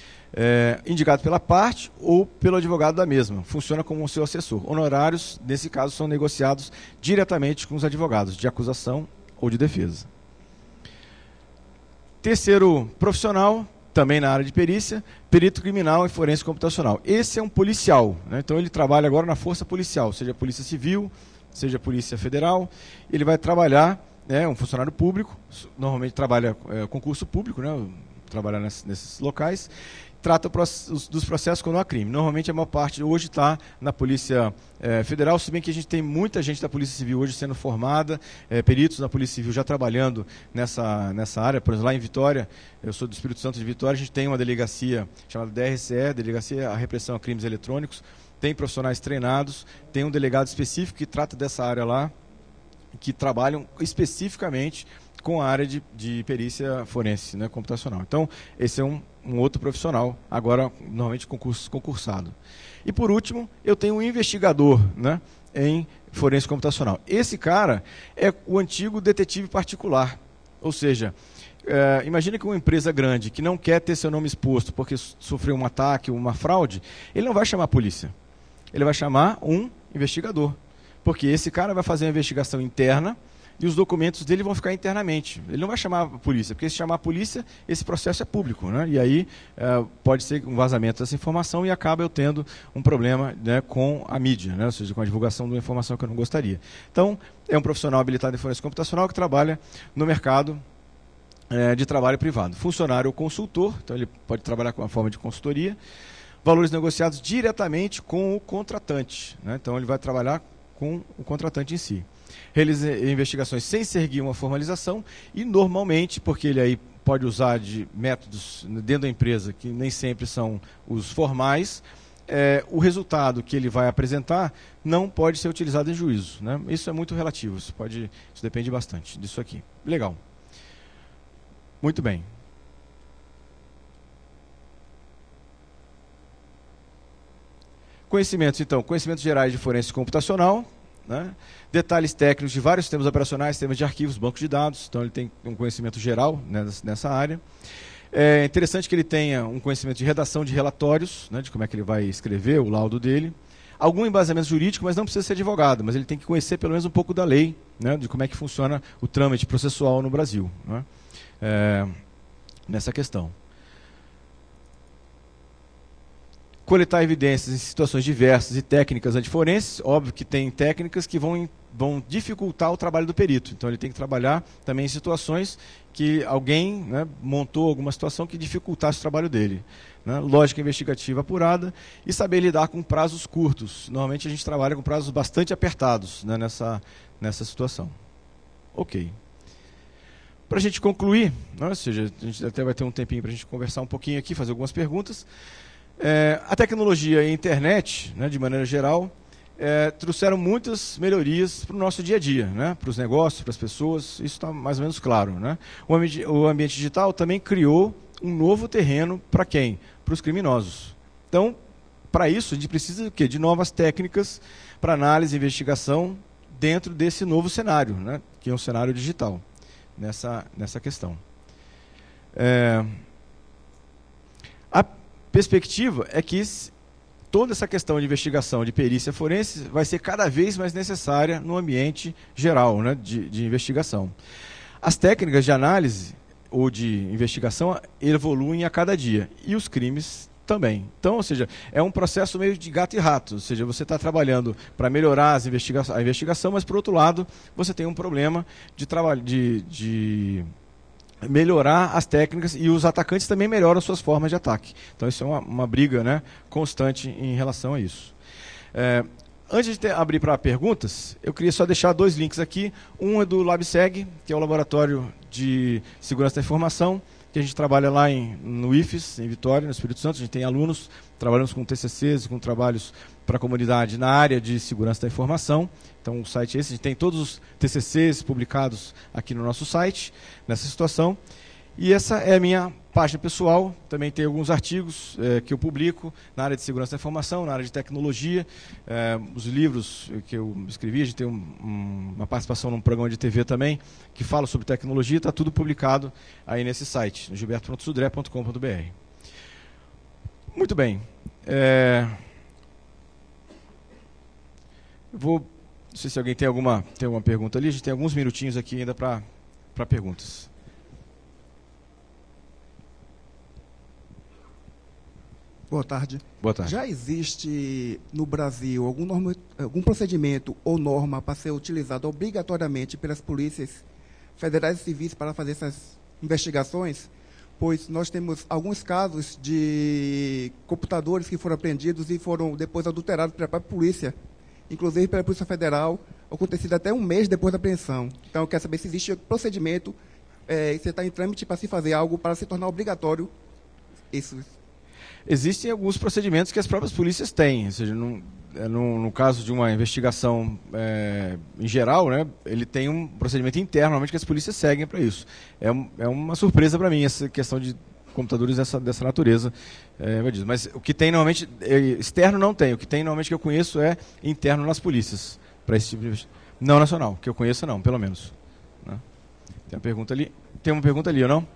É, indicado pela parte ou pelo advogado da mesma. Funciona como o seu assessor. Honorários, nesse caso, são negociados diretamente com os advogados de acusação ou de defesa. Terceiro profissional, também na área de perícia, perito criminal e forense computacional. Esse é um policial, né? Então ele trabalha agora na força policial, seja Polícia Civil, seja Polícia Federal. Ele vai trabalhar, é um funcionário público, normalmente trabalha é, concurso público, né? Trabalha nesses, nesses locais, trata dos processos quando há crime. Normalmente a maior parte hoje está na Polícia eh, Federal, se bem que a gente tem muita gente da Polícia Civil hoje sendo formada, eh, peritos da Polícia Civil já trabalhando nessa, nessa área. Por exemplo, lá em Vitória, eu sou do Espírito Santo de Vitória, a gente tem uma delegacia chamada D R C E, Delegacia à Repressão a Crimes Eletrônicos, tem profissionais treinados, tem um delegado específico que trata dessa área lá, que trabalham especificamente com a área de, de perícia forense, né, computacional. Então, esse é um, um outro profissional, agora normalmente concurso, concursado. E por último, eu tenho um investigador, né, em forense computacional. Esse cara é o antigo detetive particular, ou seja, é, imagine que uma empresa grande que não quer ter seu nome exposto porque sofreu um ataque, uma fraude, ele não vai chamar a polícia, ele vai chamar um investigador, porque esse cara vai fazer uma investigação interna e os documentos dele vão ficar internamente. Ele não vai chamar a polícia, porque se chamar a polícia, esse processo é público, né? E aí é, pode ser um vazamento dessa informação e acaba eu tendo um problema, né, com a mídia, né? Ou seja, com a divulgação de uma informação que eu não gostaria. Então, é um profissional habilitado em forense computacional que trabalha no mercado é, de trabalho privado. Funcionário ou consultor, então ele pode trabalhar com uma forma de consultoria. Valores negociados diretamente com o contratante, né? Então, ele vai trabalhar com o contratante em si. Realiza investigações sem seguir uma formalização e normalmente, porque ele aí pode usar de métodos dentro da empresa que nem sempre são os formais, é, o resultado que ele vai apresentar não pode ser utilizado em juízo, né? Isso é muito relativo, isso, pode, isso depende bastante disso aqui. Legal. Muito bem. Conhecimentos, então, conhecimentos gerais de forense computacional, né? Detalhes técnicos de vários sistemas operacionais, sistemas de arquivos, bancos de dados, então ele tem um conhecimento geral, né, nessa área. É interessante que ele tenha um conhecimento de redação de relatórios, né, de como é que ele vai escrever o laudo dele. Algum embasamento jurídico, mas não precisa ser advogado, mas ele tem que conhecer pelo menos um pouco da lei, né, de como é que funciona o trâmite processual no Brasil, né, é, nessa questão. Coletar evidências em situações diversas e técnicas antiforenses. Óbvio que tem técnicas que vão, vão dificultar o trabalho do perito. Então ele tem que trabalhar também em situações que alguém, né, montou alguma situação que dificultasse o trabalho dele. Né? Lógica investigativa apurada e saber lidar com prazos curtos. Normalmente a gente trabalha com prazos bastante apertados, né, nessa, nessa situação. Ok. Para a gente concluir, né, ou seja, a gente até vai ter um tempinho para a gente conversar um pouquinho aqui, fazer algumas perguntas. É, a tecnologia e a internet, né, de maneira geral, é, trouxeram muitas melhorias para o nosso dia a dia, né, para os negócios, para as pessoas, isso está mais ou menos claro. Né? O, ambi o ambiente digital também criou um novo terreno para quem? Para os criminosos. Então, para isso, a gente precisa de, quê? De novas técnicas para análise e investigação dentro desse novo cenário, né, que é um cenário digital, nessa, nessa questão. É, a perspectiva é que toda essa questão de investigação de perícia forense vai ser cada vez mais necessária no ambiente geral, né, de, de investigação. As técnicas de análise ou de investigação evoluem a cada dia e os crimes também. Então, ou seja, é um processo meio de gato e rato, ou seja, você está trabalhando para melhorar as investiga a investigação, mas por outro lado você tem um problema de trabalho de, de melhorar as técnicas e os atacantes também melhoram suas formas de ataque. Então isso é uma, uma briga, né, constante em relação a isso. É, antes de ter, abrir para perguntas, eu queria só deixar dois links aqui. Um é do LabSeg, que é o Laboratório de Segurança da Informação, que a gente trabalha lá em, no I F E S, em Vitória, no Espírito Santo. A gente tem alunos, trabalhamos com T C Cs, com trabalhos para a comunidade na área de segurança da informação. Então o site é esse, a gente tem todos os T C Cs publicados aqui no nosso site, nessa situação. E essa é a minha página pessoal, também tem alguns artigos é, que eu publico na área de segurança da informação, na área de tecnologia, é, os livros que eu escrevi, a gente tem um, um, uma participação num programa de T V também, que fala sobre tecnologia, está tudo publicado aí nesse site, no gilberto ponto sudré ponto com ponto br. Muito bem. É, eu vou, não sei se alguém tem alguma, tem alguma pergunta ali, a gente tem alguns minutinhos aqui ainda para para perguntas. Boa tarde. Boa tarde. Já existe no Brasil algum, norma, algum procedimento ou norma para ser utilizado obrigatoriamente pelas polícias federais e civis para fazer essas investigações? Pois nós temos alguns casos de computadores que foram apreendidos e foram depois adulterados pela própria polícia, inclusive pela Polícia Federal, acontecido até um mês depois da apreensão. Então, eu quero saber se existe procedimento, é, se está em trâmite para se fazer algo para se tornar obrigatório isso. Existem alguns procedimentos que as próprias polícias têm, ou seja, no, no, no caso de uma investigação é, em geral, né, ele tem um procedimento interno, normalmente, que as polícias seguem para isso. É, um, é uma surpresa para mim essa questão de computadores dessa, dessa natureza, é, mas o que tem normalmente, é, externo não tem, o que tem normalmente que eu conheço é interno nas polícias, para esse tipo de... Não nacional, que eu conheça não, pelo menos. Né? Tem uma pergunta ali, tem uma pergunta ali, ou não?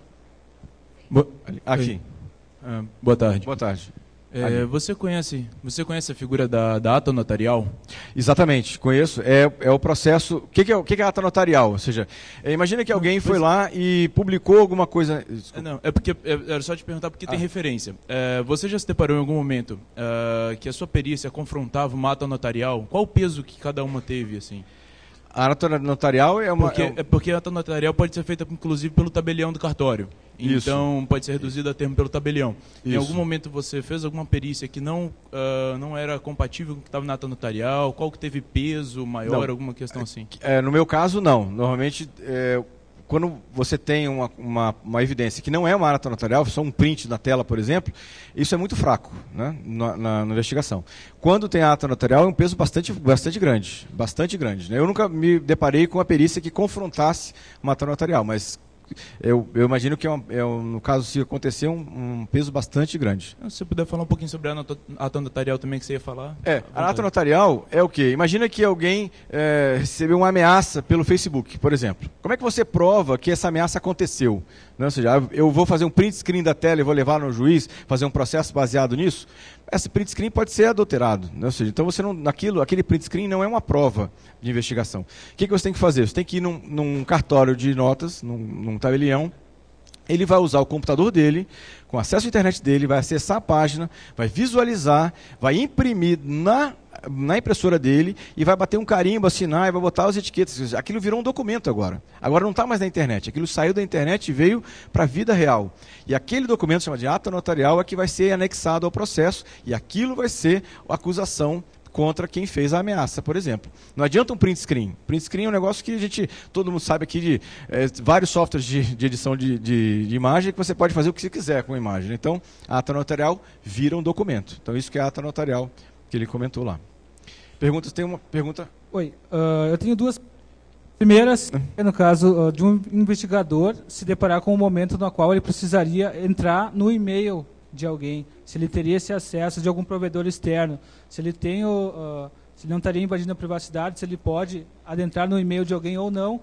Bo... Ali. Aqui. Ah, boa tarde. Boa tarde. É, você conhece, você conhece a figura da, da ata notarial? Exatamente, conheço. É, é o processo. O que, que, é, o que, que é a ata notarial? Ou seja, é, imagina que alguém foi lá e publicou alguma coisa. É, não, é porque era só te perguntar porque ah. tem referência. É, você já se deparou em algum momento uh, que a sua perícia confrontava uma ata notarial? Qual o peso que cada uma teve, assim? A ata notarial é uma... Porque, é, um... é porque a ata notarial pode ser feita, inclusive, pelo tabelião do cartório. Isso. Então, pode ser reduzida a termo pelo tabelião. Isso. Em algum momento você fez alguma perícia que não, uh, não era compatível com o que estava na ata notarial? Qual que teve peso maior, não. alguma questão assim? É, no meu caso, não. Normalmente, é, quando você tem uma, uma, uma evidência que não é uma ata notarial, só um print na tela, por exemplo, isso é muito fraco, né, na, na, na investigação. Quando tem a ata notarial, é um peso bastante, bastante grande. Bastante grande. Né? Eu nunca me deparei com uma perícia que confrontasse uma ata notarial, mas... Eu, eu imagino que, é um, é um, no caso, se acontecer, um, um peso bastante grande. Se você puder falar um pouquinho sobre a ata notarial também que você ia falar. É, a ata notarial é o quê? Imagina que alguém é, recebeu uma ameaça pelo Facebook, por exemplo. Como é que você prova que essa ameaça aconteceu? Né? Ou seja, eu vou fazer um print screen da tela e vou levar no juiz, fazer um processo baseado nisso? Esse print screen pode ser adulterado. Né? Ou seja, então você não, naquilo, aquele print screen não é uma prova de investigação. O que, que você tem que fazer? Você tem que ir num, num cartório de notas, num, num tabelião. Ele vai usar o computador dele, com acesso à internet dele, vai acessar a página, vai visualizar, vai imprimir na, na impressora dele e vai bater um carimbo, assinar e vai botar as etiquetas. Aquilo virou um documento agora. Agora não está mais na internet. Aquilo saiu da internet e veio para a vida real. E aquele documento, chamado de ata notarial, é que vai ser anexado ao processo e aquilo vai ser a acusação contra quem fez a ameaça, por exemplo. Não adianta um print screen. Print screen é um negócio que a gente, todo mundo sabe aqui de é, vários softwares de, de edição de, de, de imagem que você pode fazer o que você quiser com a imagem. Então, a ata notarial vira um documento. Então, isso que é a ata notarial que ele comentou lá. Perguntas? Tem uma pergunta? Oi, uh, eu tenho duas. Primeiras, no caso uh, de um investigador se deparar com um momento no qual ele precisaria entrar no e-mail de alguém, se ele teria esse acesso de algum provedor externo, se ele tem o, uh, se ele não estaria invadindo a privacidade, se ele pode adentrar no e-mail de alguém ou não.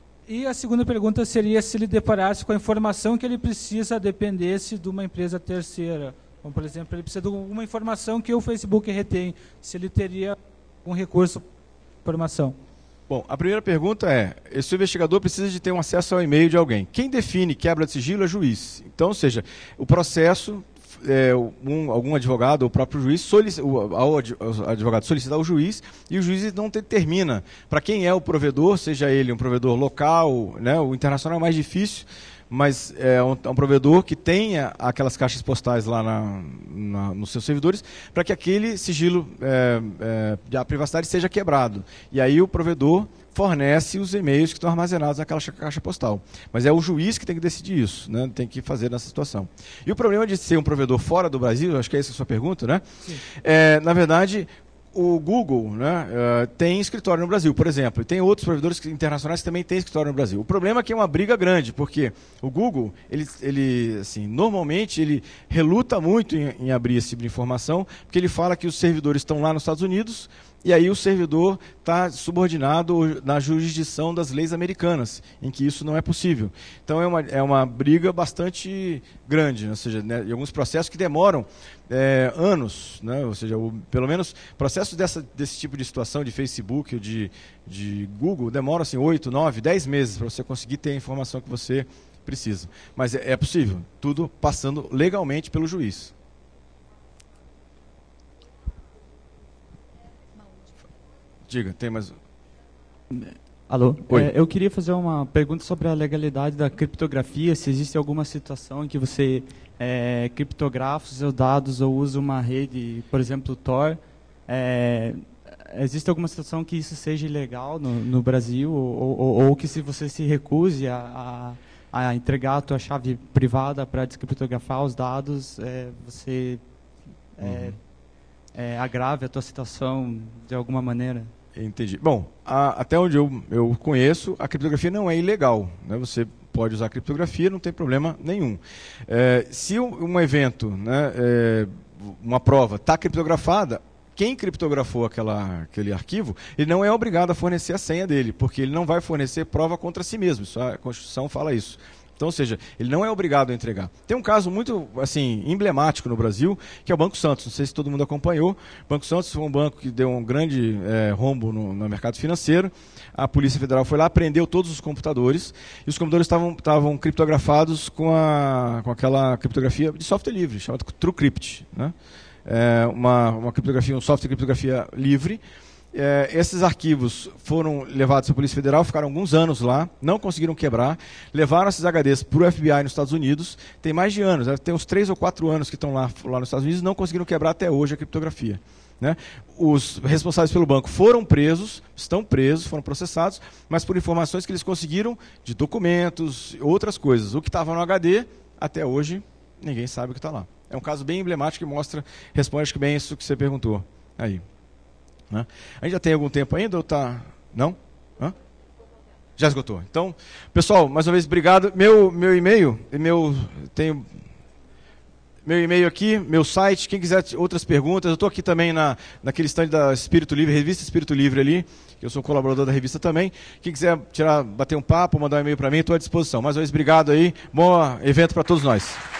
E a segunda pergunta seria se ele deparasse com a informação que ele precisa dependesse de uma empresa terceira. Como, por exemplo, ele precisa de alguma informação que o Facebook retém, se ele teria um recurso de informação. Bom, a primeira pergunta é, esse investigador precisa de ter um acesso ao e-mail de alguém. Quem define quebra de sigilo é juiz. Então, ou seja, o processo... É, um, algum advogado ou o próprio juiz solic, o, o advogado solicita ao juiz e o juiz não determina para quem é o provedor, seja ele um provedor local, né, o internacional é mais difícil, mas é um, é um provedor que tenha aquelas caixas postais lá na, na, nos seus servidores para que aquele sigilo é, é, da privacidade seja quebrado. E aí o provedor fornece os e-mails que estão armazenados naquela caixa postal. Mas é o juiz que tem que decidir isso, né? Tem que fazer nessa situação. E o problema de ser um provedor fora do Brasil, acho que é essa a sua pergunta, né? É, na verdade, o Google, né, uh, tem escritório no Brasil, por exemplo, e tem outros provedores internacionais que também têm escritório no Brasil. O problema é que é uma briga grande, porque o Google, ele, ele assim, normalmente, ele reluta muito em, em abrir esse tipo de informação, porque ele fala que os servidores estão lá nos Estados Unidos, e aí o servidor está subordinado na jurisdição das leis americanas, em que isso não é possível. Então é uma, é uma briga bastante grande, né? Ou seja, né, e alguns processos que demoram é, anos, né? Ou seja, o, pelo menos processos dessa, desse tipo de situação de Facebook ou de, de Google demoram assim, oito, nove, dez meses para você conseguir ter a informação que você precisa. Mas é, é possível, tudo passando legalmente pelo juiz. Diga, tem mais... Alô? Oi. É, eu queria fazer uma pergunta sobre a legalidade da criptografia, se existe alguma situação em que você é, criptografa os seus dados ou usa uma rede, por exemplo, Tor. É, existe alguma situação que isso seja ilegal no, no Brasil ou, ou, ou que se você se recuse a, a, a entregar a tua chave privada para descriptografar os dados, é, você é, uhum. é, agrave a tua situação de alguma maneira? Entendi. Bom, a, até onde eu, eu conheço, a criptografia não é ilegal, né? Você pode usar a criptografia, não tem problema nenhum. É, se um, um evento, né, é, uma prova, está criptografada, quem criptografou aquela, aquele arquivo, ele não é obrigado a fornecer a senha dele, porque ele não vai fornecer prova contra si mesmo. Isso, a Constituição fala isso. Então, ou seja, ele não é obrigado a entregar. Tem um caso muito assim, emblemático no Brasil, que é o Banco Santos. Não sei se todo mundo acompanhou. O Banco Santos foi um banco que deu um grande é, rombo no, no mercado financeiro. A Polícia Federal foi lá, prendeu todos os computadores. E os computadores estavam criptografados com, a, com aquela criptografia de software livre, chamada TrueCrypt, né? É uma, uma criptografia, um software de criptografia livre. É, esses arquivos foram levados à Polícia Federal, ficaram alguns anos lá, não conseguiram quebrar, levaram esses H Ds para o F B I nos Estados Unidos, tem mais de anos, tem uns três ou quatro anos que estão lá, lá nos Estados Unidos, não conseguiram quebrar até hoje a criptografia. Né? Os responsáveis pelo banco foram presos, estão presos, foram processados, mas por informações que eles conseguiram de documentos, outras coisas. O que estava no H D, até hoje, ninguém sabe o que está lá. É um caso bem emblemático que mostra, responde acho que bem isso que você perguntou aí. Né? A gente já tem algum tempo ainda ou tá... Não? Hã? Já esgotou. Então, pessoal, mais uma vez, obrigado. Meu, meu e-mail, meu, tenho meu e-mail aqui, meu site, quem quiser outras perguntas, eu estou aqui também na, naquele stand da Espírito Livre, revista Espírito Livre ali, que eu sou colaborador da revista também. Quem quiser tirar, bater um papo, mandar um e-mail para mim, estou à disposição. Mais uma vez, obrigado aí. Bom evento para todos nós.